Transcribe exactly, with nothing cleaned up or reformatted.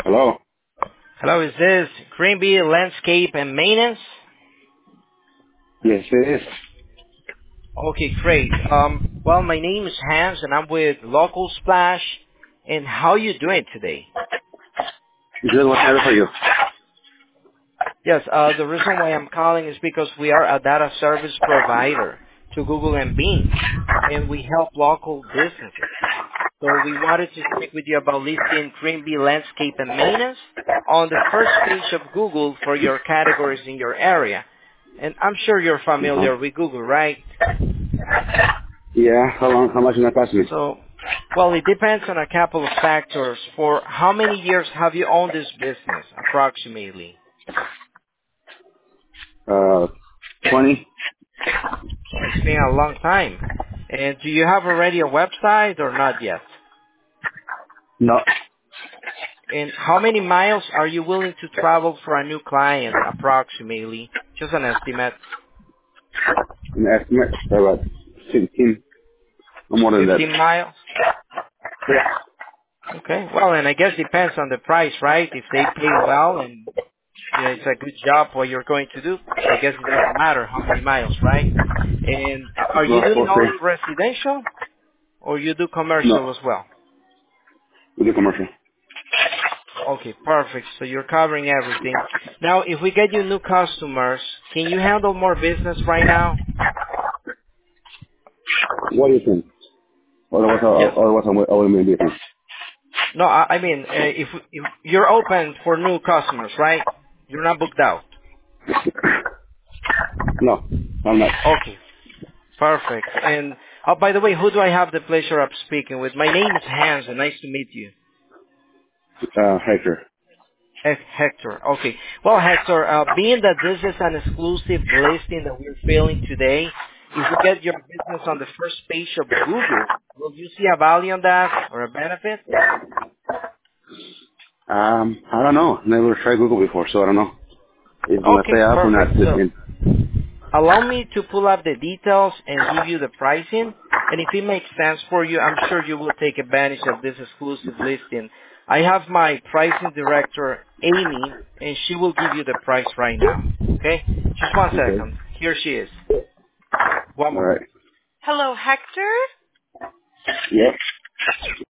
Hello? Hello, is this Greenby Landscape and Maintenance? Yes, it is. Okay, great. Um, well, my name is Hans, and I'm with Local Splash. And how you doing today? Good, what can I do for you? Yes, uh, the reason why I'm calling is because we are a data service provider to Google and Bing, and we help local businesses. So we wanted to speak with you about listing Greenby Landscape and Maintenance on the first page of Google for your categories in your area. And I'm sure you're Uh-huh. familiar with Google, right? Yeah, how long, how much is that cost me? So, well, it depends on a couple of factors. For how many years have you owned this business, approximately? Uh, twenty? So it's been a long time. And do you have already a website or not yet? No. And how many miles are you willing to travel for a new client, approximately? Just an estimate. An estimate, about fifteen, or more than that. fifteen miles? Okay. Well, and I guess depends on the price, right? If they pay well and you know, it's a good job what you're going to do, I guess it doesn't matter how many miles, right? And are you No, doing okay. only residential or you do No, commercial as well? we do commercial. Okay, perfect. So you're covering everything. Now, if we get you new customers, can you handle more business right now? What do you think? Otherwise, Yes. I, otherwise I will, I will make difference. No, I I mean, uh, if, if you're open for new customers, right? You're not booked out. No, I'm not. Okay, perfect. And oh, by the way, who do I have the pleasure of speaking with? My name is Hans, and nice to meet you. Uh, Hector. Hec- Hector. Okay. Well, Hector, uh, being that this is an exclusive listing that we're filling today, if we get your business on the first page of Google, will you see a value on that or a benefit? Um, I don't know. Never tried Google before, so I don't know. It's gonna Okay, stay up or not. perfect. So Listen. allow me to pull up the details and give you the pricing. And if it makes sense for you, I'm sure you will take advantage of this exclusive listing. I have my pricing director, Amy, and she will give you the price right now. Okay? Just one Okay. second. Here she is. One All moment. right. Hello, Hector? Yep.